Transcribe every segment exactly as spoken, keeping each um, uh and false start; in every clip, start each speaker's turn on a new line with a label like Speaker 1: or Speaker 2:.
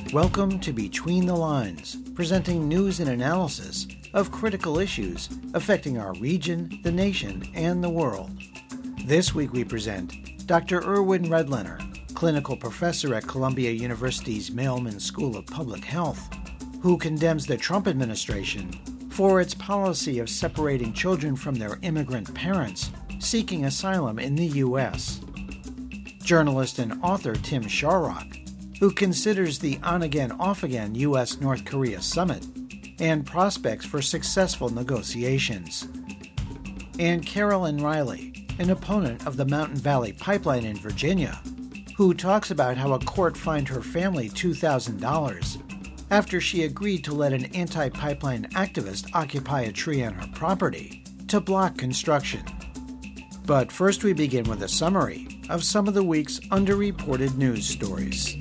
Speaker 1: Welcome to Between the Lines, presenting news and analysis of critical issues affecting our region, the nation, and the world. This week we present Doctor Irwin Redlener, clinical professor at Columbia University's Mailman School of Public Health, who condemns the Trump administration for its policy of separating children from their immigrant parents seeking asylum in the U S. Journalist and author Tim Shawrock, who considers the on-again, off-again U S North Korea summit and prospects for successful negotiations. And Carolyn Riley, an opponent of the Mountain Valley Pipeline in Virginia, who talks about how a court fined her family two thousand dollars after she agreed to let an anti-pipeline activist occupy a tree on her property to block construction. But first we begin with a summary of some of the week's underreported news stories.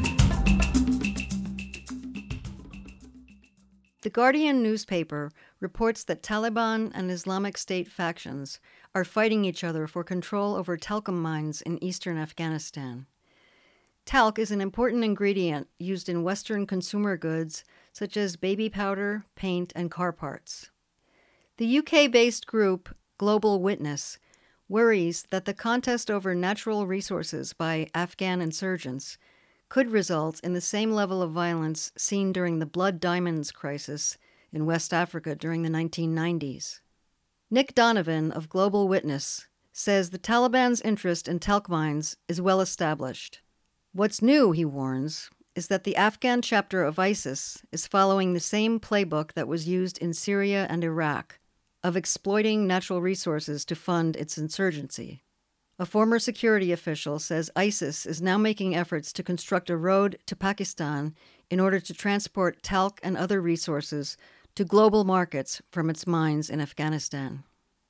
Speaker 2: The Guardian newspaper reports that Taliban and Islamic State factions are fighting each other for control over talcum mines in eastern Afghanistan. Talc is an important ingredient used in Western consumer goods such as baby powder, paint, and car parts. The U K-based group Global Witness worries that the contest over natural resources by Afghan insurgents could result in the same level of violence seen during the Blood Diamonds crisis in West Africa during the nineteen nineties. Nick Donovan of Global Witness says the Taliban's interest in talc mines is well established. What's new, he warns, is that the Afghan chapter of ISIS is following the same playbook that was used in Syria and Iraq, of exploiting natural resources to fund its insurgency. A former security official says ISIS is now making efforts to construct a road to Pakistan in order to transport talc and other resources to global markets from its mines in Afghanistan.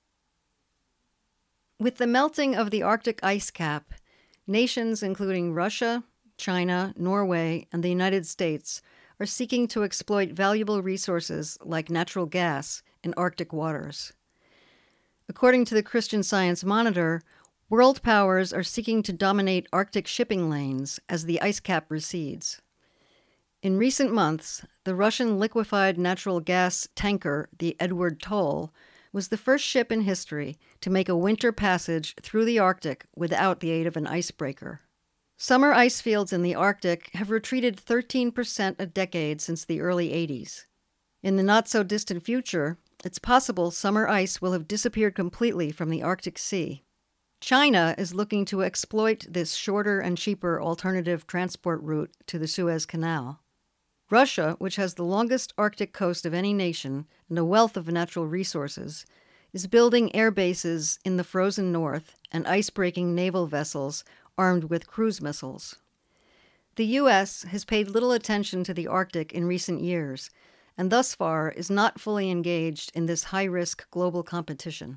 Speaker 2: With the melting of the Arctic ice cap, nations including Russia, China, Norway, and the United States are seeking to exploit valuable resources like natural gas in Arctic waters. According to the Christian Science Monitor, world powers are seeking to dominate Arctic shipping lanes as the ice cap recedes. In recent months, the Russian liquefied natural gas tanker, the Edward Toll, was the first ship in history to make a winter passage through the Arctic without the aid of an icebreaker. Summer ice fields in the Arctic have retreated thirteen percent a decade since the early eighties. In the not-so-distant future, it's possible summer ice will have disappeared completely from the Arctic Sea. China is looking to exploit this shorter and cheaper alternative transport route to the Suez Canal. Russia, which has the longest Arctic coast of any nation and a wealth of natural resources, is building air bases in the frozen north and ice-breaking naval vessels armed with cruise missiles. The U S has paid little attention to the Arctic in recent years, and thus far is not fully engaged in this high-risk global competition.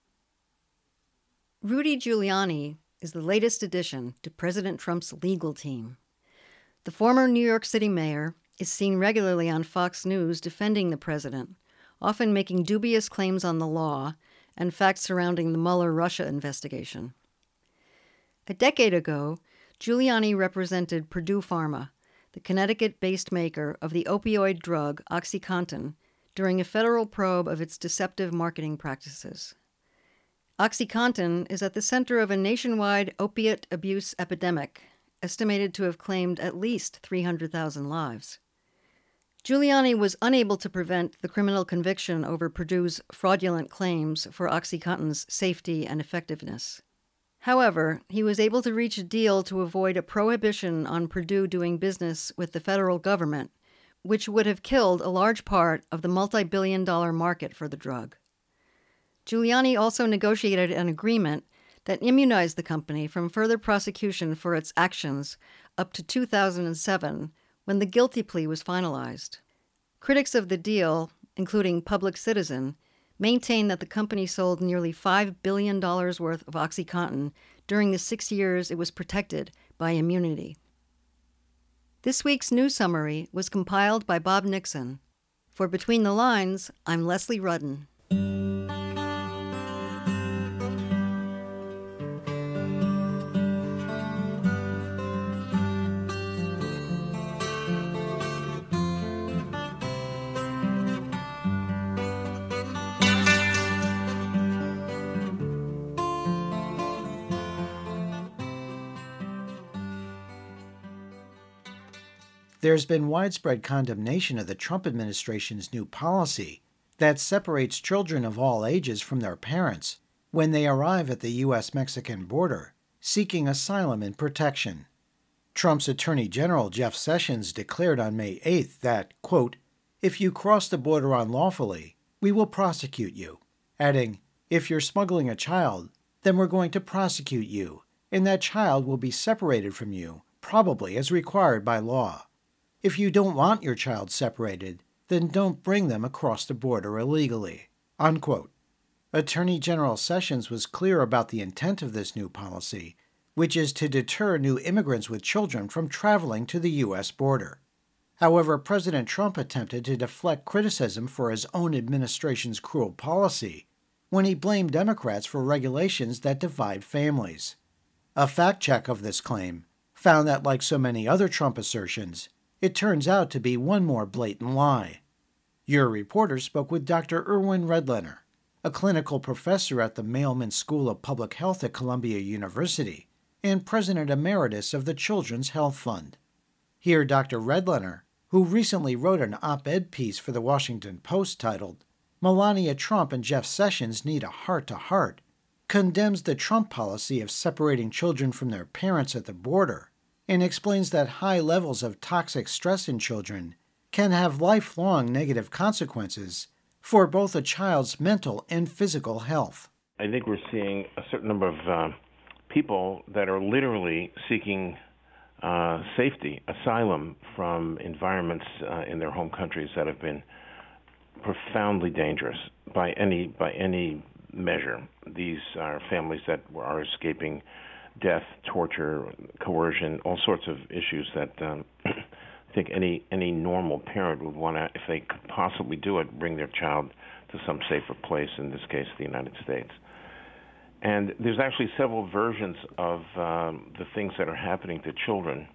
Speaker 2: Rudy Giuliani is the latest addition to President Trump's legal team. The former New York City mayor is seen regularly on Fox News defending the president, often making dubious claims on the law and facts surrounding the Mueller-Russia investigation. A decade ago, Giuliani represented Purdue Pharma, the Connecticut-based maker of the opioid drug OxyContin, during a federal probe of its deceptive marketing practices. OxyContin is at the center of a nationwide opiate abuse epidemic, estimated to have claimed at least three hundred thousand lives. Giuliani was unable to prevent the criminal conviction over Purdue's fraudulent claims for OxyContin's safety and effectiveness. However, he was able to reach a deal to avoid a prohibition on Purdue doing business with the federal government, which would have killed a large part of the multi-billion dollar market for the drug. Giuliani also negotiated an agreement that immunized the company from further prosecution for its actions up to two thousand seven, when the guilty plea was finalized. Critics of the deal, including Public Citizen, maintain that the company sold nearly five billion dollars worth of OxyContin during the six years it was protected by immunity. This week's news summary was compiled by Bob Nixon. For Between the Lines, I'm Leslie Rudden.
Speaker 1: There's been widespread condemnation of the Trump administration's new policy that separates children of all ages from their parents when they arrive at the U S Mexican border, seeking asylum and protection. Trump's Attorney General Jeff Sessions declared on May eighth that, quote, "If you cross the border unlawfully, we will prosecute you," adding, "If you're smuggling a child, then we're going to prosecute you, and that child will be separated from you, probably as required by law. If you don't want your child separated, then don't bring them across the border illegally," unquote. Attorney General Sessions was clear about the intent of this new policy, which is to deter new immigrants with children from traveling to the U S border. However, President Trump attempted to deflect criticism for his own administration's cruel policy when he blamed Democrats for regulations that divide families. A fact check of this claim found that, like so many other Trump assertions, it turns out to be one more blatant lie. Your reporter spoke with Doctor Irwin Redlener, a clinical professor at the Mailman School of Public Health at Columbia University and president emeritus of the Children's Health Fund. Here, Doctor Redlener, who recently wrote an op-ed piece for the Washington Post titled, "Melania Trump and Jeff Sessions Need a Heart-to-Heart," condemns the Trump policy of separating children from their parents at the border and explains that high levels of toxic stress in children can have lifelong negative consequences for both a child's mental and physical health.
Speaker 3: I think we're seeing a certain number of uh, people that are literally seeking uh, safety, asylum from environments uh, in their home countries that have been profoundly dangerous by any by any measure. These are families that are escaping death, torture, coercion, all sorts of issues that um, I think any any normal parent would want to, if they could possibly do it, bring their child to some safer place, in this case the United States. And there's actually several versions of um, the things that are happening to children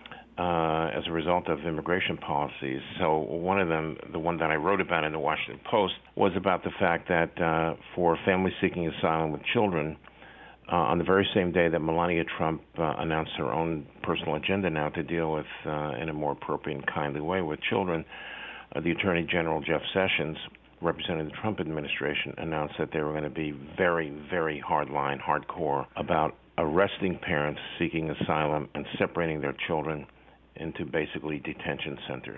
Speaker 3: uh, as a result of immigration policies. So one of them, the one that I wrote about in the Washington Post, was about the fact that uh, for families seeking asylum with children, Uh, on the very same day that Melania Trump uh, announced her own personal agenda now to deal with, uh, in a more appropriate and kindly way, with children, uh, the Attorney General Jeff Sessions, representing the Trump administration, announced that they were going to be very, very hardline, hardcore about arresting parents seeking asylum and separating their children into basically detention centers.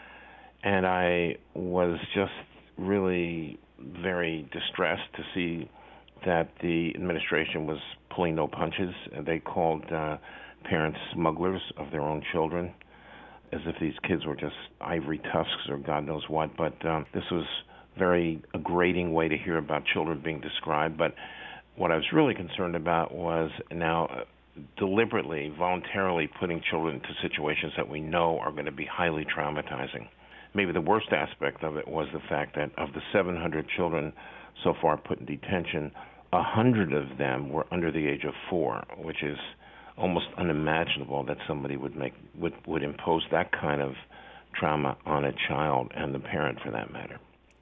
Speaker 3: And I was just really very distressed to see that the administration was pulling no punches. They called uh, parents smugglers of their own children, as if these kids were just ivory tusks or God knows what. But um, this was very a grating way to hear about children being described. But what I was really concerned about was now uh, deliberately, voluntarily putting children into situations that we know are going to be highly traumatizing. Maybe the worst aspect of it was the fact that of the seven hundred children so far put in detention, a hundred of them were under the age of four, which is almost unimaginable that somebody would make would, would impose that kind of trauma on a child and the parent, for that matter.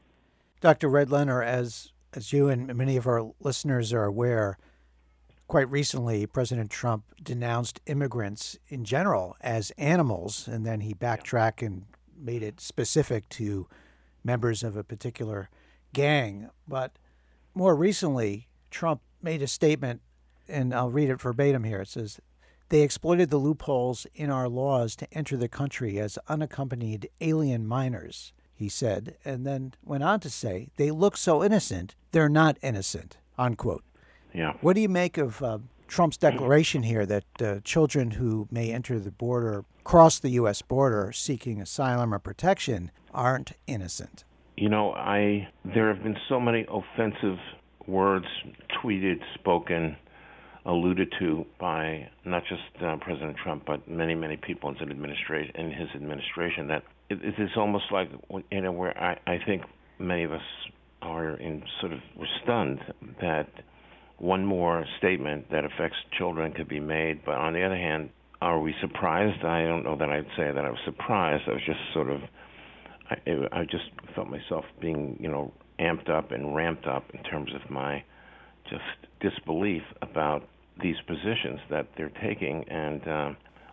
Speaker 1: Doctor Redlener, as as you and many of our listeners are aware, quite recently President Trump denounced immigrants in general as animals, and then he backtracked and made it specific to members of a particular gang. But more recently, Trump made a statement, and I'll read it verbatim here. It says, "They exploited the loopholes in our laws to enter the country as unaccompanied alien minors," he said, and then went on to say, "They look so innocent, they're not innocent," unquote.
Speaker 3: Yeah.
Speaker 1: What do you make of uh, Trump's declaration here that uh, children who may enter the border, cross the U S border seeking asylum or protection, aren't innocent?
Speaker 3: You know, I there have been so many offensive words tweeted, spoken, alluded to by not just uh, President Trump, but many, many people in his administration, in his administration that it, it is almost like, you know, where I, I think many of us are in sort of we're stunned that one more statement that affects children could be made. But on the other hand, are we surprised? I don't know that I'd say that I was surprised. I was just sort of I, I just felt myself being, you know, amped up and ramped up in terms of my just disbelief about these positions that they're taking. And uh,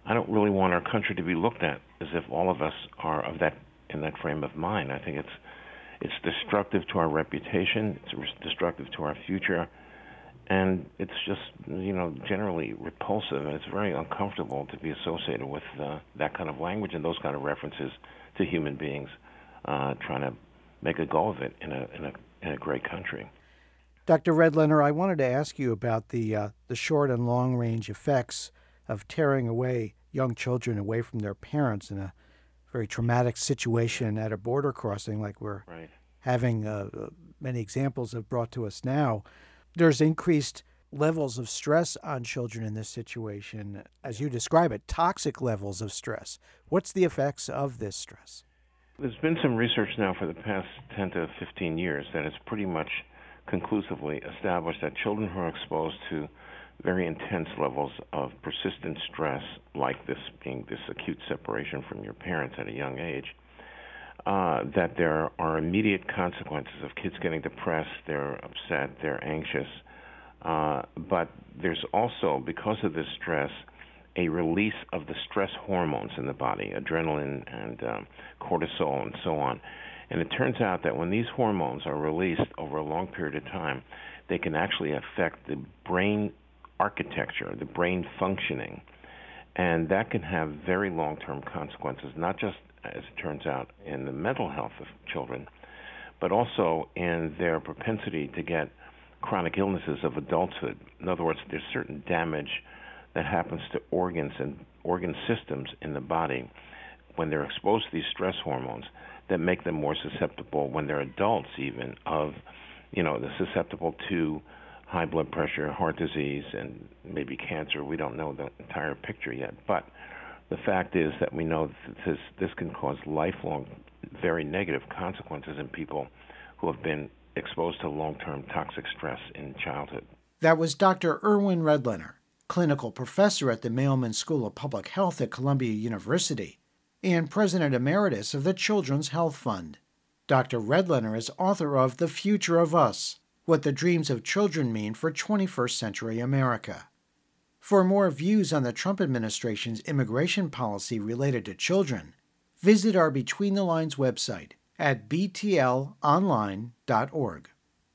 Speaker 3: I don't really want our country to be looked at as if all of us are of that in that frame of mind. I think it's it's destructive to our reputation. It's destructive to our future, and it's just you know generally repulsive, and it's very uncomfortable to be associated with uh, that kind of language and those kind of references to human beings uh, trying to make a go of it in a in a in a great country.
Speaker 1: Doctor Redlener, I wanted to ask you about the uh, the short and long range effects of tearing away young children away from their parents in a very traumatic situation at a border crossing like we're
Speaker 3: right.
Speaker 1: having uh, many examples have brought to us now. There's increased levels of stress on children in this situation, as you describe it, toxic levels of stress. What's the effects of this stress?
Speaker 3: There's been some research now for the past ten to fifteen years that has pretty much conclusively established that children who are exposed to very intense levels of persistent stress, like this being this acute separation from your parents at a young age, uh, that there are immediate consequences of kids getting depressed, they're upset, they're anxious. Uh, but there's also, because of this stress, a release of the stress hormones in the body, adrenaline and um, cortisol and so on. And it turns out that when these hormones are released over a long period of time, they can actually affect the brain architecture, the brain functioning. And that can have very long-term consequences, not just, as it turns out, in the mental health of children, but also in their propensity to get chronic illnesses of adulthood. In other words, there's certain damage that happens to organs and organ systems in the body when they're exposed to these stress hormones that make them more susceptible when they're adults even of, you know, they're susceptible to high blood pressure, heart disease, and maybe cancer. We don't know the entire picture yet. But the fact is that we know that this, this can cause lifelong, very negative consequences in people who have been exposed to long-term toxic stress in childhood.
Speaker 1: That was Doctor Erwin Redlener, clinical professor at the Mailman School of Public Health at Columbia University and president emeritus of the Children's Health Fund. Doctor Redlener is author of The Future of Us, What the Dreams of Children Mean for twenty-first Century America. For more views on the Trump administration's immigration policy related to children, visit our Between the Lines website at b t l online dot org.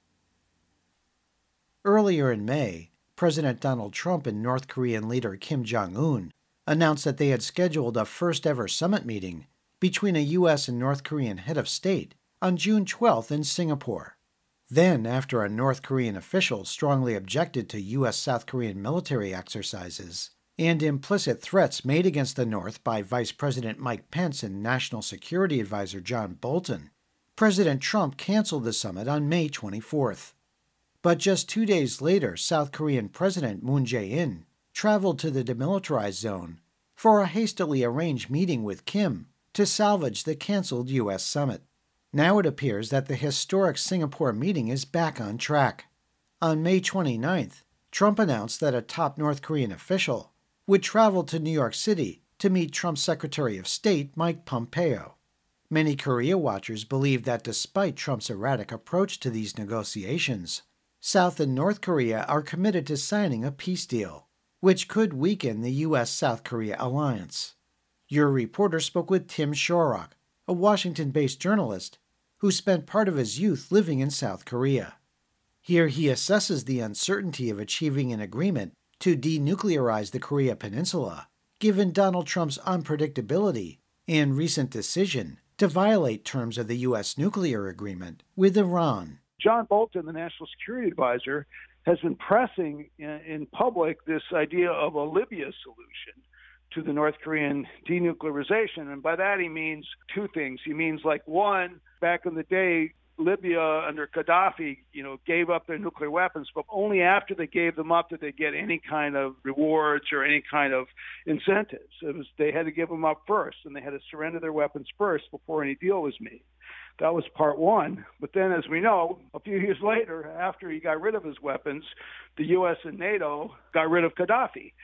Speaker 1: Earlier in May, President Donald Trump and North Korean leader Kim Jong-un announced that they had scheduled a first-ever summit meeting between a U S and North Korean head of state on June twelfth in Singapore. Then, after a North Korean official strongly objected to U S South Korean military exercises and implicit threats made against the North by Vice President Mike Pence and National Security Advisor John Bolton, President Trump canceled the summit on May twenty-fourth. But just two days later, South Korean President Moon Jae-in traveled to the demilitarized zone for a hastily arranged meeting with Kim to salvage the canceled U S summit. Now it appears that the historic Singapore meeting is back on track. On May twenty-ninth, Trump announced that a top North Korean official would travel to New York City to meet Trump's Secretary of State Mike Pompeo. Many Korea watchers believe that despite Trump's erratic approach to these negotiations, South and North Korea are committed to signing a peace deal, which could weaken the U S South Korea alliance. Your reporter spoke with Tim Shorrock, a Washington-based journalist who spent part of his youth living in South Korea. Here he assesses the uncertainty of achieving an agreement to denuclearize the Korea Peninsula, given Donald Trump's unpredictability and recent decision to violate terms of the U S nuclear agreement with Iran.
Speaker 4: John Bolton, the National Security Advisor, has been pressing in, in public this idea of a Libya solution to the North Korean denuclearization. And by that he means two things. He means, like, one, back in the day, Libya under Gaddafi, you know, gave up their nuclear weapons, but only after they gave them up did they get any kind of rewards or any kind of incentives. It was, they had to give them up first, and they had to surrender their weapons first before any deal was made. That was part one. But then, as we know, a few years later, after he got rid of his weapons, the U S and NATO got rid of Gaddafi.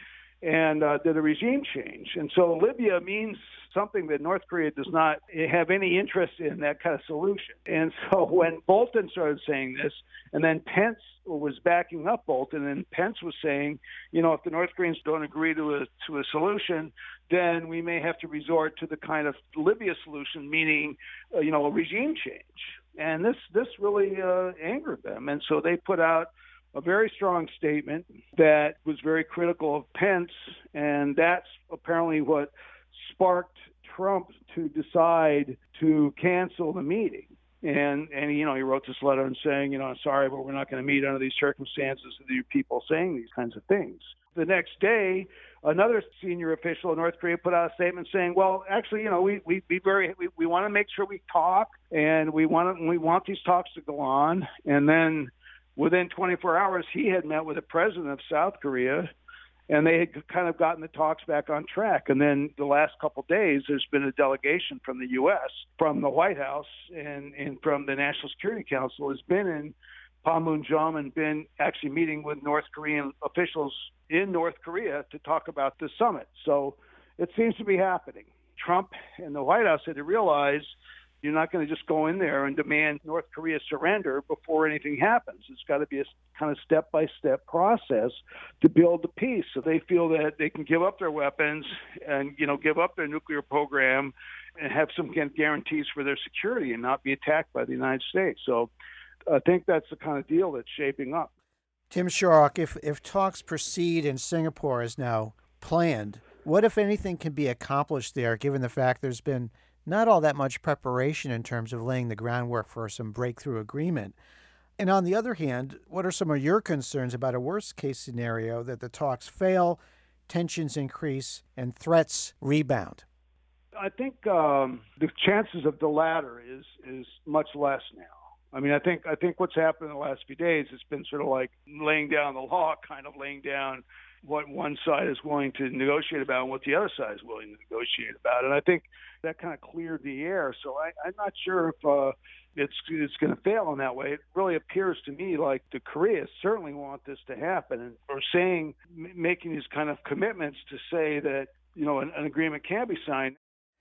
Speaker 4: and uh, did a regime change. And so Libya means something that North Korea does not have any interest in, that kind of solution. And so when Bolton started saying this, and then Pence was backing up Bolton, and Pence was saying, you know, if the North Koreans don't agree to a to a solution, then we may have to resort to the kind of Libya solution, meaning, uh, you know, a regime change. And this this really uh, angered them, and so they put out a very strong statement that was very critical of Pence, and that's apparently what sparked Trump to decide to cancel the meeting. And, and you know, he wrote this letter and saying, you know, I'm sorry, but we're not going to meet under these circumstances with you people saying these kinds of things. The next day, another senior official in North Korea put out a statement saying, well, actually, you know, we we be very we, we want to make sure we talk, and we want to, we want these talks to go on. And then within twenty-four hours, he had met with the president of South Korea, and they had kind of gotten the talks back on track. And then the last couple of days, there's been a delegation from the U S, from the White House, and, and from the National Security Council has been in Panmunjom and been actually meeting with North Korean officials in North Korea to talk about the summit. So it seems to be happening. Trump and the White House had to realize you're not going to just go in there and demand North Korea surrender before anything happens. It's got to be a kind of step-by-step process to build the peace. So they feel that they can give up their weapons and, you know, give up their nuclear program and have some guarantees for their security and not be attacked by the United States. So I think that's the kind of deal that's shaping up.
Speaker 1: Tim Shorrock, if, if talks proceed in Singapore as now planned, what, if anything, can be accomplished there, given the fact there's been not all that much preparation in terms of laying the groundwork for some breakthrough agreement? And on the other hand, what are some of your concerns about a worst-case scenario that the talks fail, tensions increase, and threats rebound?
Speaker 4: I think um, the chances of the latter is is much less now. I mean, I think I think what's happened in the last few days has been sort of like laying down the law, kind of laying down what one side is willing to negotiate about and what the other side is willing to negotiate about. And I think that kind of cleared the air. So I, I'm not sure if uh, it's it's going to fail in that way. It really appears to me like the Koreans certainly want this to happen, and are saying, m- making these kind of commitments to say that, you know, an, an agreement can be signed.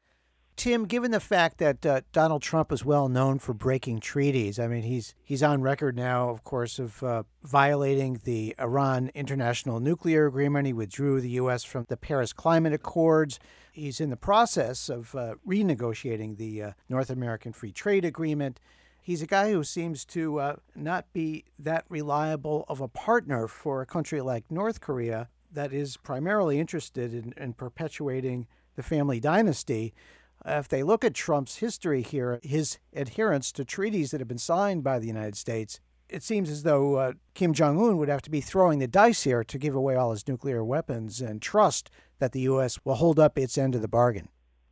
Speaker 1: Tim, given the fact that uh, Donald Trump is well known for breaking treaties, I mean, he's he's on record now, of course, of uh, violating the Iran International Nuclear Agreement. He withdrew the U S from the Paris Climate Accords. He's in the process of uh, renegotiating the uh, North American Free Trade Agreement. He's a guy who seems to uh, not be that reliable of a partner for a country like North Korea that is primarily interested in, in perpetuating the family dynasty. Uh, if they look at Trump's history here, his adherence to treaties that have been signed by the United States, it seems as though uh, Kim Jong-un would have to be throwing the dice here to give away all his nuclear weapons and trust that the U S will hold up its end of the bargain.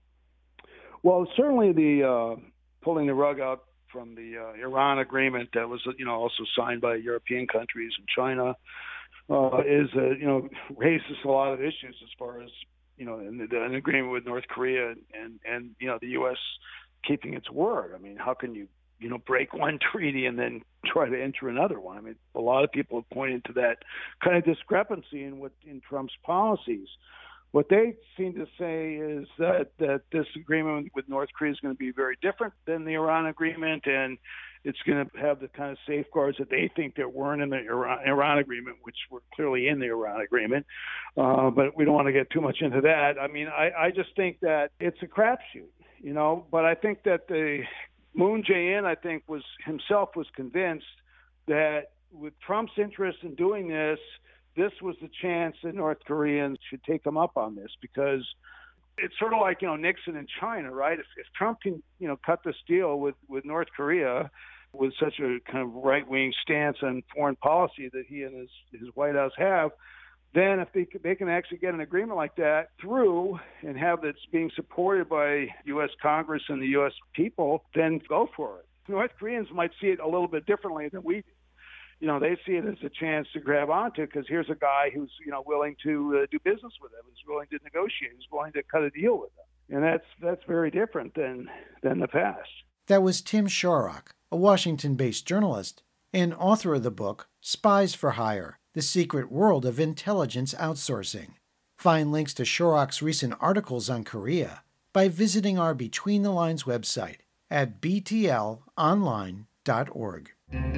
Speaker 4: Well, certainly the uh, pulling the rug out from the uh, Iran agreement that was, you know, also signed by European countries and China uh, is, uh, you know, raises a lot of issues as far as, you know, an, an agreement with North Korea and, and, you know, the U S keeping its word. I mean, how can you, you know, break one treaty and then try to enter another one? I mean, a lot of people have pointed to that kind of discrepancy in what in Trump's policies. What they seem to say is that, that this agreement with North Korea is going to be very different than the Iran agreement, and it's going to have the kind of safeguards that they think there weren't in the Iran, Iran agreement, which were clearly in the Iran agreement. Uh, but we don't want to get too much into that. I mean, I, I just think that it's a crapshoot, you know. But I think that the Moon Jae-in, I think, was himself was convinced that with Trump's interest in doing this, this was the chance that North Koreans should take him up on this, because it's sort of like, you know, Nixon and China, right? If, if Trump can, you know, cut this deal with, with North Korea with such a kind of right-wing stance on foreign policy that he and his, his White House have, then if they, they can actually get an agreement like that through and have it being supported by U S Congress and the U S people, then go for it. North Koreans might see it a little bit differently than we do. You know, they see it as a chance to grab onto, because here's a guy who's, you know, willing to uh, do business with them, who's willing to negotiate, who's willing to cut a deal with them. And that's that's very different than than the past.
Speaker 1: That was Tim Shorrock, a Washington-based journalist and author of the book Spies for Hire: The Secret World of Intelligence Outsourcing. Find links to Shorrock's recent articles on Korea by visiting our Between the Lines website at b t l online dot org.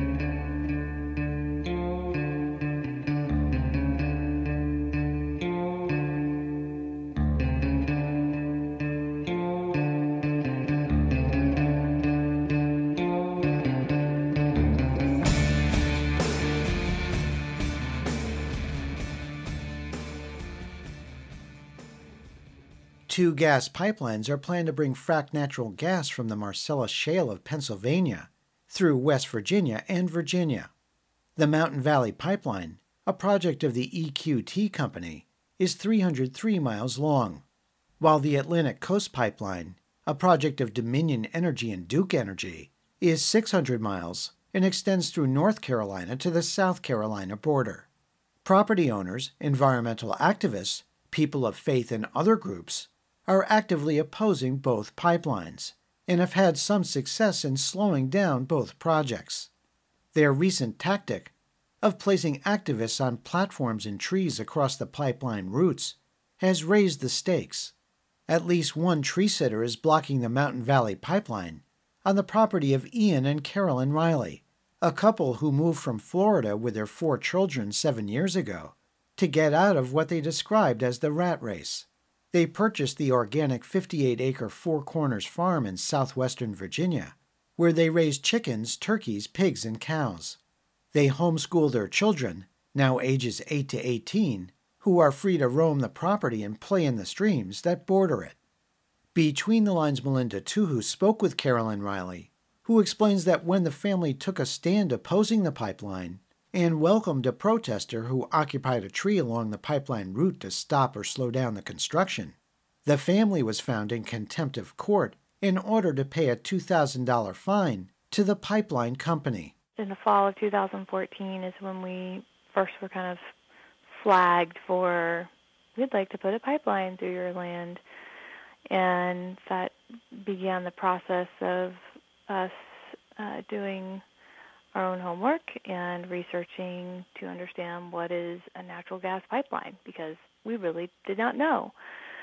Speaker 1: Two gas pipelines are planned to bring fracked natural gas from the Marcellus Shale of Pennsylvania through West Virginia and Virginia. The Mountain Valley Pipeline, a project of the E Q T Company, is three hundred three miles long, while the Atlantic Coast Pipeline, a project of Dominion Energy and Duke Energy, is six hundred miles and extends through North Carolina to the South Carolina border. Property owners, environmental activists, people of faith, and other groups are actively opposing both pipelines and have had some success in slowing down both projects. Their recent tactic of placing activists on platforms in trees across the pipeline routes has raised the stakes. At least one tree sitter is blocking the Mountain Valley Pipeline on the property of Ian and Carolyn Riley, a couple who moved from Florida with their four children seven years ago to get out of what they described as the rat race. They purchased the organic fifty-eight acre Four Corners farm in southwestern Virginia, where they raise chickens, turkeys, pigs, and cows. They homeschool their children, now ages eight to eighteen, who are free to roam the property and play in the streams that border it. Between the Lines' Melinda Tuhu spoke with Carolyn Riley, who explains that when the family took a stand opposing the pipeline and welcomed a protester who occupied a tree along the pipeline route to stop or slow down the construction, the family was found in contempt of court in order to pay a two thousand dollars fine to the pipeline company.
Speaker 5: In the fall of two thousand fourteen is when we first were kind of flagged for, we'd like to put a pipeline through your land. And that began the process of us uh, doing our own homework and researching to understand what is a natural gas pipeline, because we really did not know.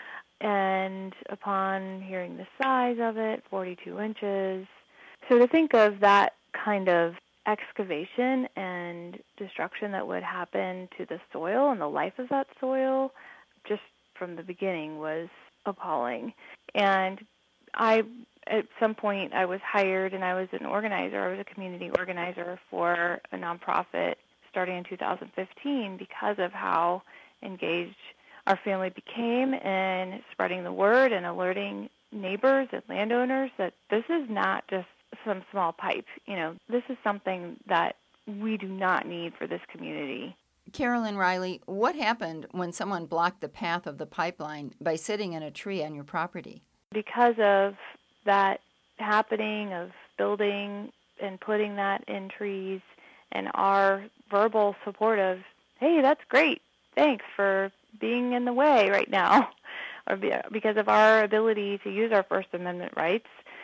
Speaker 5: And upon hearing the size of it, forty-two inches, so to think of that kind of excavation and destruction that would happen to the soil and the life of that soil, just from the beginning was appalling. And I, at some point, I was hired and I was an organizer. I was a community organizer for a nonprofit starting in two thousand fifteen because of how engaged our family became in spreading the word and alerting neighbors and landowners that this is not just some small pipe. You know, this is something that we do not need for this community.
Speaker 6: Carolyn Riley, what happened when someone blocked the path of the pipeline by sitting in a tree on your property?
Speaker 5: Because of that happening of building and putting that in trees and our verbal support of, hey, that's great, thanks for being in the way right now, or because of our ability to use our First Amendment rights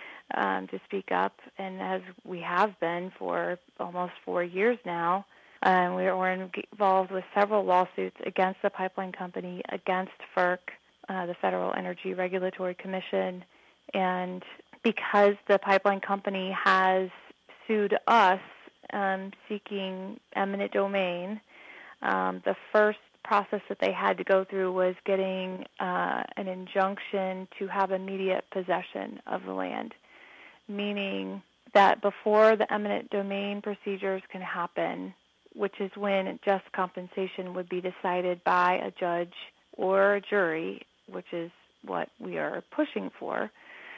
Speaker 5: um, to speak up, and as we have been for almost four years now, um, we're, we're involved with several lawsuits against the pipeline company, against FERC, uh, the Federal Energy Regulatory Commission, and because the pipeline company has sued us um, seeking eminent domain, um, the first process that they had to go through was getting uh, an injunction to have immediate possession of the land, meaning that before the eminent domain procedures can happen, which is when just compensation would be decided by a judge or a jury, which is what we are pushing for,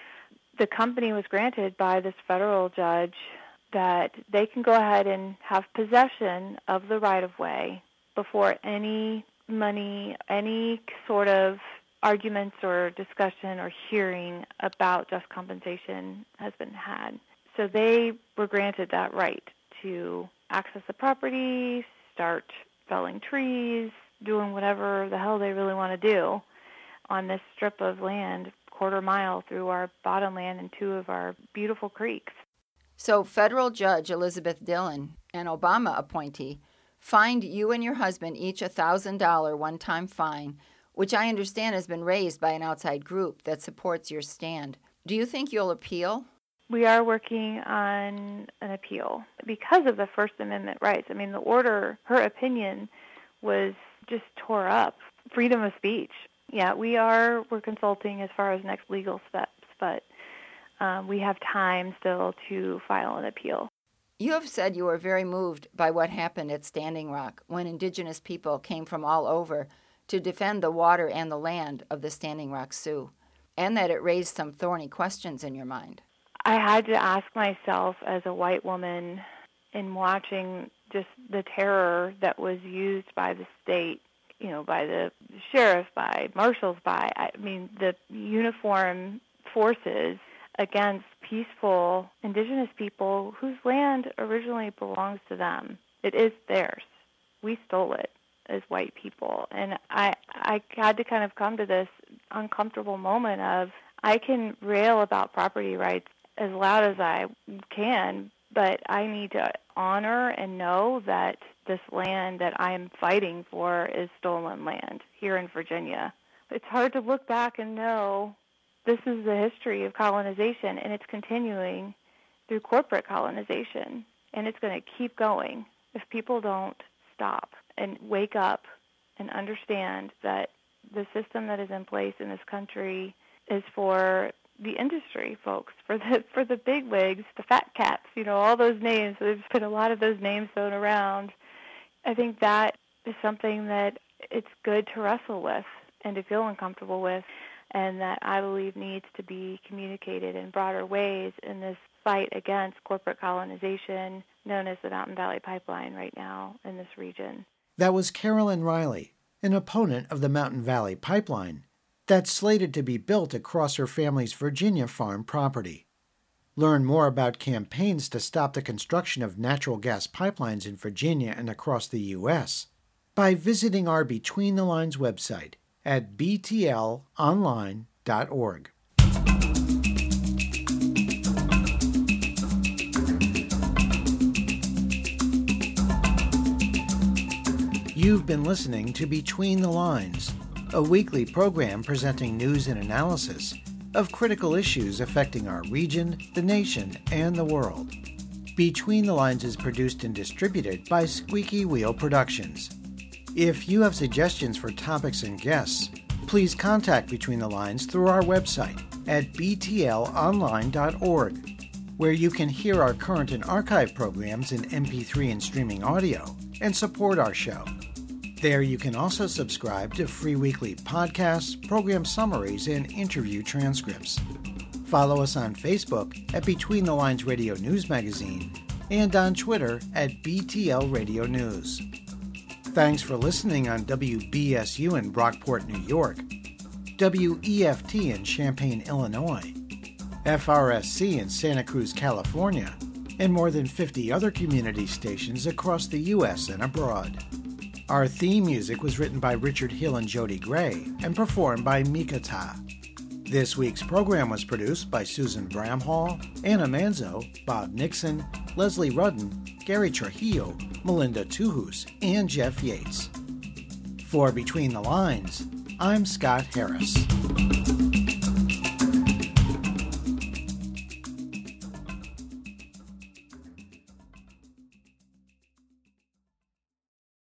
Speaker 5: the company was granted by this federal judge that they can go ahead and have possession of the right-of-way before any money, any sort of arguments or discussion or hearing about just compensation has been had. So they were granted that right to access the property, start felling trees, doing whatever the hell they really want to do on this strip of land, quarter mile through our bottomland and two of our beautiful creeks.
Speaker 6: So federal judge Elizabeth Dillon, an Obama appointee, fined you and your husband each a one thousand dollars one-time fine, which I understand has been raised by an outside group that supports your stand. Do you think you'll appeal?
Speaker 5: We are working on an appeal because of the First Amendment rights. I mean, the order, her opinion was just tore up. Freedom of speech. Yeah, we are, we're consulting as far as next legal steps, but um, we have time still to file an appeal.
Speaker 6: You have said you were very moved by what happened at Standing Rock when Indigenous people came from all over to defend the water and the land of the Standing Rock Sioux, and that it raised some thorny questions in your mind.
Speaker 5: I had to ask myself as a white woman in watching just the terror that was used by the state, you know, by the sheriff, by marshals, by, I mean, the uniform forces against peaceful Indigenous people whose land originally belongs to them. It is theirs. We stole it as white people. And I, I had to kind of come to this uncomfortable moment of I can rail about property rights as loud as I can, but I need to honor and know that this land that I am fighting for is stolen land here in Virginia. It's hard to look back and know this is the history of colonization, and it's continuing through corporate colonization, and it's going to keep going if people don't stop and wake up and understand that the system that is in place in this country is for the industry folks, for the for the bigwigs, the fat cats, you know, all those names. There's been a lot of those names thrown around. I think that is something that it's good to wrestle with and to feel uncomfortable with, and that I believe needs to be communicated in broader ways in this fight against corporate colonization known as the Mountain Valley Pipeline right now in this region.
Speaker 1: That was Carolyn Riley, an opponent of the Mountain Valley Pipeline that's slated to be built across her family's Virginia farm property. Learn more about campaigns to stop the construction of natural gas pipelines in Virginia and across the U S by visiting our Between the Lines website at b t l online dot org. You've been listening to Between the Lines, a weekly program presenting news and analysis of critical issues affecting our region, the nation, and the world. Between the Lines is produced and distributed by Squeaky Wheel Productions. If you have suggestions for topics and guests, please contact Between the Lines through our website at b t l online dot org, where you can hear our current and archive programs in M P three and streaming audio and support our show. There you can also subscribe to free weekly podcasts, program summaries, and interview transcripts. Follow us on Facebook at Between the Lines Radio News Magazine and on Twitter at B T L Radio News. Thanks for listening on W B S U in Brockport, New York, W E F T in Champaign, Illinois, F R S C in Santa Cruz, California, and more than fifty other community stations across the U S and abroad. Our theme music was written by Richard Hill and Jody Gray and performed by Mikata. This week's program was produced by Susan Bramhall, Anna Manzo, Bob Nixon, Leslie Rudden, Gary Trujillo, Melinda Tuhus, and Jeff Yates. For Between the Lines, I'm Scott Harris.